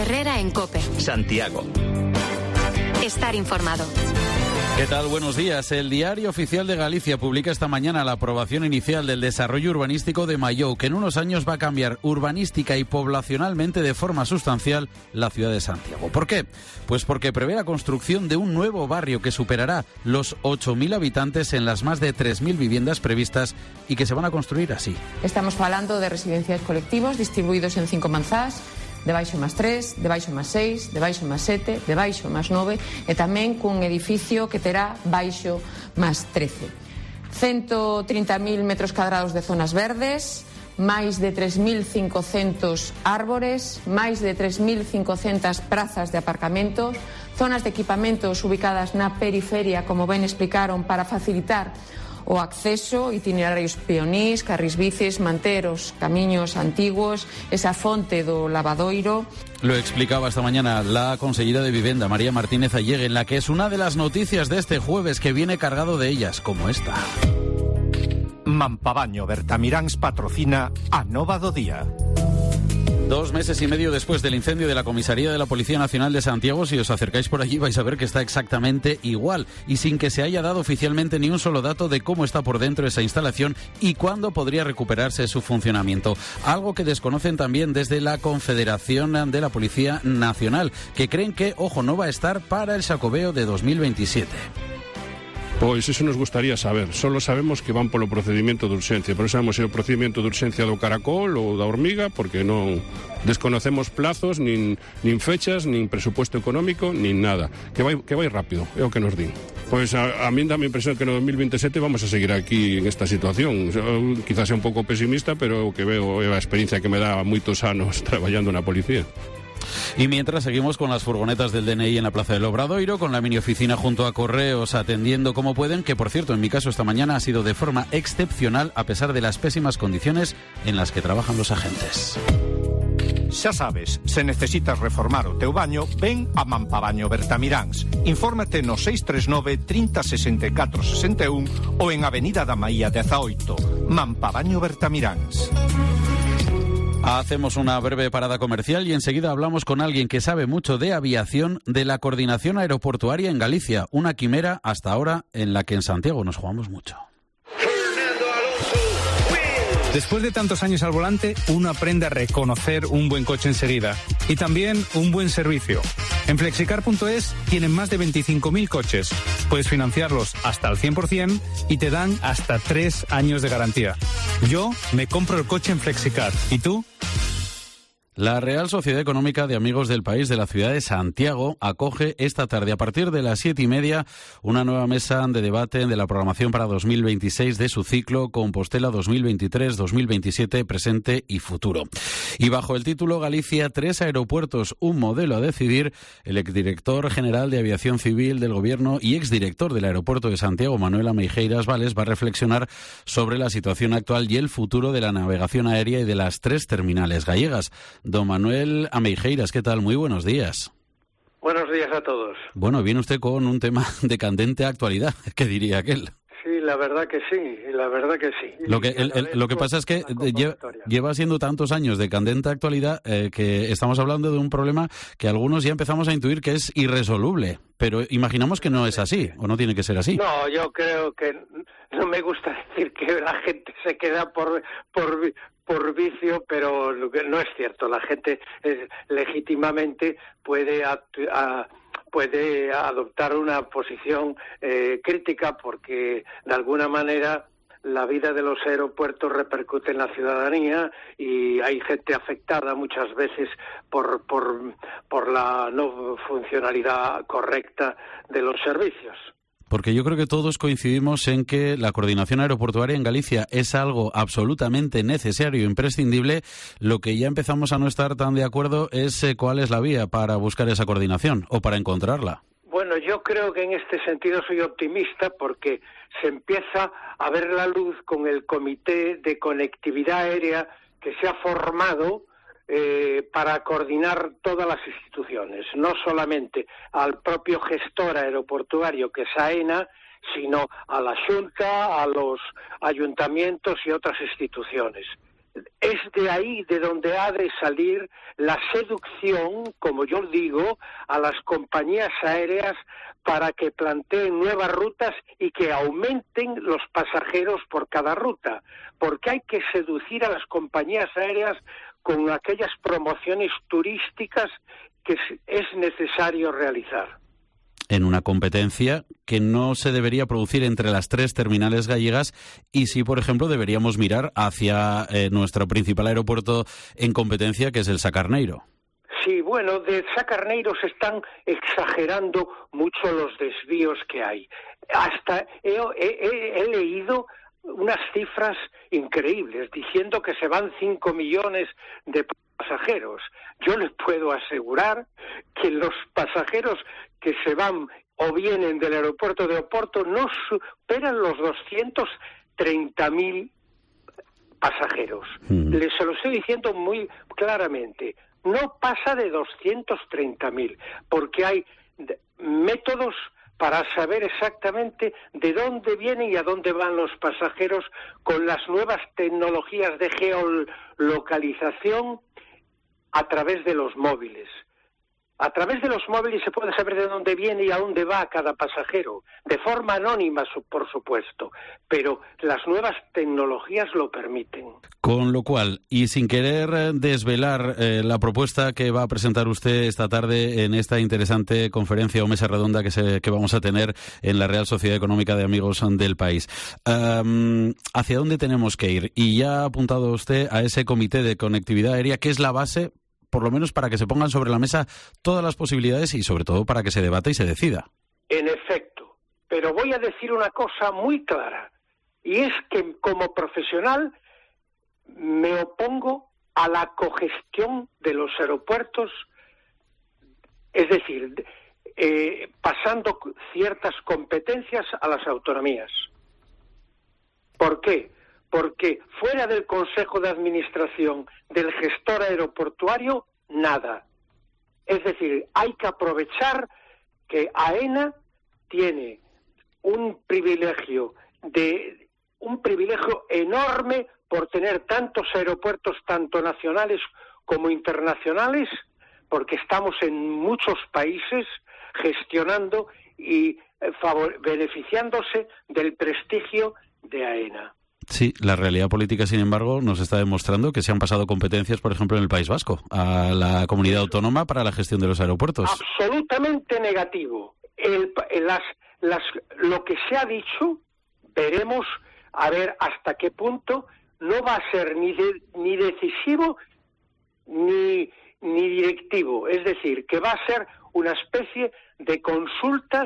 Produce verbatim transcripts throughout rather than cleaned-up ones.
Herrera en COPE. Santiago. Estar informado. ¿Qué tal? Buenos días. El Diario Oficial de Galicia publica esta mañana la aprobación inicial del desarrollo urbanístico de Mallou, que en unos años va a cambiar urbanística y poblacionalmente de forma sustancial la ciudad de Santiago. ¿Por qué? Pues porque prevé la construcción de un nuevo barrio que superará los ocho mil habitantes en las más de tres mil viviendas previstas y que se van a construir así. Estamos hablando de residencias colectivos distribuidos en cinco manzás, de baixo más tres, de baixo más seis, de baixo más sete, de baixo más nove e tamén cun edificio que terá baixo más trece. ciento treinta mil metros cadrados de zonas verdes, máis de tres mil cincocentos árbores, máis de tres mil cincocentas prazas de aparcamento, zonas de equipamentos ubicadas na periferia, como ben explicaron, para facilitar o acceso, itinerarios peonís, carris bicis, manter os camiños antiguos, esa fonte do lavadoiro. Lo explicaba esta mañana la consellera de Vivienda, María Martínez Allegue, en la que es una de las noticias de este jueves que viene cargado de ellas, como esta. Mampabaño Bertamiráns patrocina a Nova do Día. Dos meses y medio después del incendio de la comisaría de la Policía Nacional de Santiago, si os acercáis por allí vais a ver que está exactamente igual y sin que se haya dado oficialmente ni un solo dato de cómo está por dentro esa instalación y cuándo podría recuperarse su funcionamiento. Algo que desconocen también desde la Confederación de la Policía Nacional, que creen que, ojo, no va a estar para el Xacobeo de dos mil veintisiete. Pois iso nos gustaría saber. Solo sabemos que van polo procedimento de urxencia, pero non sabemos se é o procedimento de urxencia do caracol ou da hormiga, porque non desconocemos plazos, nin, nin fechas, nin presupuesto económico, nin nada. Que vai, que vai rápido, é o que nos din. Pois a, a mí dá a impresión que no dos mil veintisiete vamos a seguir aquí en esta situación. Eu, quizás é un pouco pesimista, pero o que veo é a experiencia que me dá moitos anos traballando na policía. Y mientras seguimos con las furgonetas del D N I en la Plaza del Obradoiro, con la mini oficina junto a Correos atendiendo como pueden, que por cierto en mi caso esta mañana ha sido de forma excepcional a pesar de las pésimas condiciones en las que trabajan los agentes. Xa sabes, se necesitas reformar o teu baño, ven a Mampabaño Bertamiráns. Infórmate no seis tres nove, trinta, sesenta e catro, sesenta e un ou en Avenida da Maía dezaoito. Mampabaño Bertamiráns. Hacemos una breve parada comercial y enseguida hablamos con alguien que sabe mucho de aviación, de la coordinación aeroportuaria en Galicia, una quimera hasta ahora en la que en Santiago nos jugamos mucho. Después de tantos años al volante, uno aprende a reconocer un buen coche enseguida y también un buen servicio. En Flexicar punto es tienen más de veinticinco mil coches. Puedes financiarlos hasta al cien por ciento y te dan hasta tres años de garantía. Yo me compro el coche en Flexicar. ¿Y tú? La Real Sociedad Económica de Amigos del País de la ciudad de Santiago acoge esta tarde, a partir de las siete y media, una nueva mesa de debate de la programación para dos mil veintiséis de su ciclo Compostela dos mil veintitrés dos mil veintisiete, presente y futuro. Y bajo el título Galicia, tres aeropuertos, un modelo a decidir, el exdirector general de Aviación Civil del Gobierno y exdirector del Aeropuerto de Santiago, Manuel Ameijeiras Vales, va a reflexionar sobre la situación actual y el futuro de la navegación aérea y de las tres terminales gallegas. Don Manuel Ameijeiras, ¿qué tal? Muy buenos días. Buenos días a todos. Bueno, viene usted con un tema de candente actualidad, ¿qué diría aquel? Sí, la verdad que sí, la verdad que sí. Lo que, el, el, lo que pasa es que lleva, lleva siendo tantos años de candente actualidad eh, que estamos hablando de un problema que algunos ya empezamos a intuir que es irresoluble, pero imaginamos que no es así, o no tiene que ser así. No, yo creo que no me gusta decir que la gente se queda por por por vicio, pero no es cierto. La gente eh, legítimamente puede a, a, puede adoptar una posición eh, crítica porque de alguna manera la vida de los aeropuertos repercute en la ciudadanía y hay gente afectada muchas veces por por por la no funcionalidad correcta de los servicios. Porque yo creo que todos coincidimos en que la coordinación aeroportuaria en Galicia es algo absolutamente necesario e imprescindible. Lo que ya empezamos a no estar tan de acuerdo es eh, cuál es la vía para buscar esa coordinación o para encontrarla. Bueno, yo creo que en este sentido soy optimista porque se empieza a ver la luz con el Comité de Conectividad Aérea que se ha formado Eh, para coordinar todas las instituciones, no solamente al propio gestor aeroportuario que es AENA, sino a la Xunta, a los ayuntamientos y otras instituciones. es de ahí de donde ha de salir la seducción, como yo digo, a las compañías aéreas para que planteen nuevas rutas y que aumenten los pasajeros por cada ruta, porque hay que seducir a las compañías aéreas con aquellas promociones turísticas que es necesario realizar. En una competencia que no se debería producir entre las tres terminales gallegas y sí, por ejemplo, deberíamos mirar hacia eh, nuestro principal aeropuerto en competencia, que es el Sacarneiro. Sí, bueno, de Sacarneiro se están exagerando mucho los desvíos que hay. Hasta he, he, he leído unas cifras increíbles, diciendo que se van cinco millones de pasajeros. Yo les puedo asegurar que los pasajeros que se van o vienen del aeropuerto de Oporto no superan los doscientos treinta mil pasajeros. Mm. Les se lo estoy diciendo muy claramente. No pasa de doscientos treinta mil, porque hay métodos para saber exactamente de dónde vienen y a dónde van los pasajeros con las nuevas tecnologías de geolocalización a través de los móviles. A través de los móviles se puede saber de dónde viene y a dónde va cada pasajero, de forma anónima, por supuesto, pero las nuevas tecnologías lo permiten. Con lo cual, y sin querer desvelar eh, la propuesta que va a presentar usted esta tarde en esta interesante conferencia o mesa redonda que, se, que vamos a tener en la Real Sociedad Económica de Amigos del País, um, ¿hacia dónde tenemos que ir? Y ya ha apuntado usted a ese comité de conectividad aérea, que es la base, por lo menos para que se pongan sobre la mesa todas las posibilidades y sobre todo para que se debata y se decida. En efecto, pero voy a decir una cosa muy clara, y es que como profesional me opongo a la cogestión de los aeropuertos, es decir, eh, pasando ciertas competencias a las autonomías. ¿Por qué? Porque fuera del Consejo de Administración del gestor aeroportuario, nada. Es decir, hay que aprovechar que AENA tiene un privilegio de un privilegio enorme por tener tantos aeropuertos, tanto nacionales como internacionales, porque estamos en muchos países gestionando y favor- beneficiándose del prestigio de AENA. Sí, la realidad política, sin embargo, nos está demostrando que se han pasado competencias, por ejemplo, en el País Vasco, a la comunidad autónoma para la gestión de los aeropuertos. Absolutamente negativo. El, las, las, lo que se ha dicho, veremos a ver hasta qué punto no va a ser ni, de, ni decisivo ni, ni directivo. Es decir, que va a ser una especie de consultas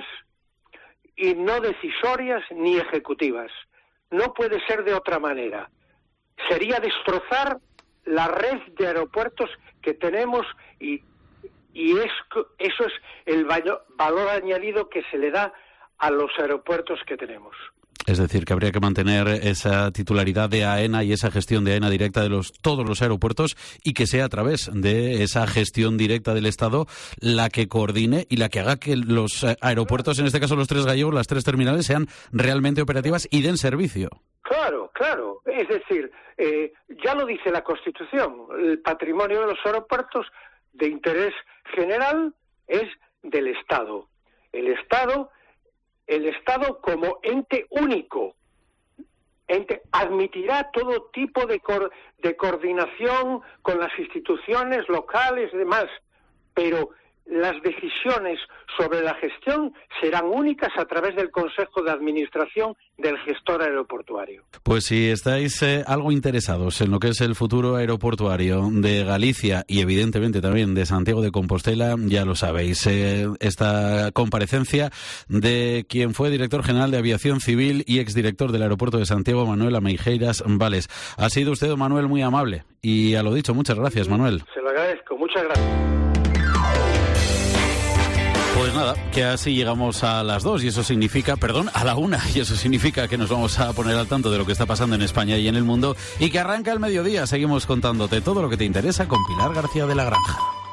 y no decisorias ni ejecutivas. No puede ser de otra manera. Sería destrozar la red de aeropuertos que tenemos y, y es, eso es el valor añadido que se le da a los aeropuertos que tenemos. Es decir, que habría que mantener esa titularidad de AENA y esa gestión de AENA directa de los, todos los aeropuertos y que sea a través de esa gestión directa del Estado la que coordine y la que haga que los aeropuertos, en este caso los tres gallegos, las tres terminales, sean realmente operativas y den servicio. Claro, claro. Es decir, eh, ya lo dice la Constitución, el patrimonio de los aeropuertos de interés general es del Estado. El Estado... El Estado, como ente único, ente, admitirá todo tipo de, co- de coordinación con las instituciones locales y demás, pero las decisiones sobre la gestión serán únicas a través del Consejo de Administración del gestor aeroportuario. Pues si estáis eh, algo interesados en lo que es el futuro aeroportuario de Galicia y evidentemente también de Santiago de Compostela, ya lo sabéis, eh, esta comparecencia de quien fue director general de Aviación Civil y exdirector del aeropuerto de Santiago, Manuel Ameijeiras Vales. Ha sido usted, Manuel, muy amable y a lo dicho, muchas gracias, Manuel. Se lo agradezco, muchas gracias. Pues nada, que así llegamos a las dos y eso significa, perdón, a la una, y eso significa que nos vamos a poner al tanto de lo que está pasando en España y en el mundo y que arranca el mediodía. Seguimos contándote todo lo que te interesa con Pilar García de la Granja.